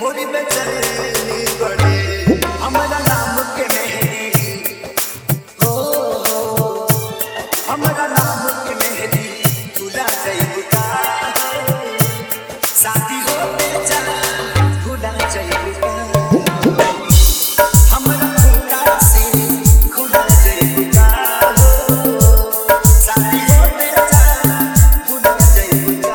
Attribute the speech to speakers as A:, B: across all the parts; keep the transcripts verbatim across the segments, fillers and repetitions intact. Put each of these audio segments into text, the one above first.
A: होली में चलनी पड़े हमारा नाम के मेहंदी हो हो हमारा नाम के मेहंदी भुला जाइबका शादी होते जा भुला जाइबका हमारा खुदा से खुला जाइबका शादी होते जा भुला जाइबका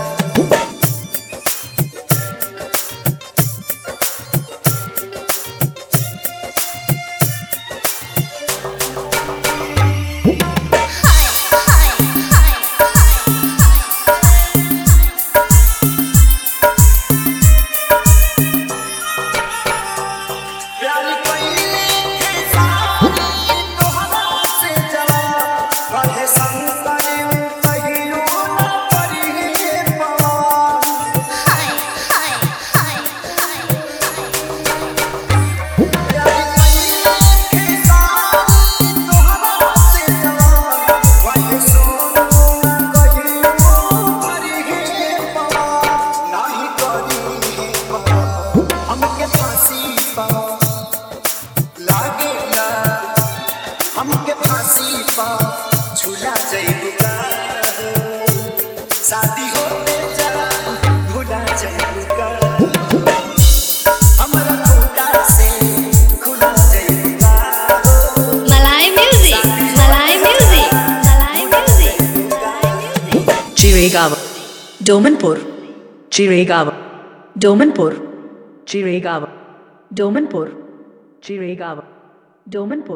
A: हमके फांसी पा झूला जाइबका शादी होते जा भुला जाइबका हमारा खुदा से खुला जाइबका
B: Malay music, Malay music, Malay music.
C: Jiregaon, Domanpur, Jiregaon, Domanpur, Jiregaon, Domanpur, Jiregaon, Domanpur.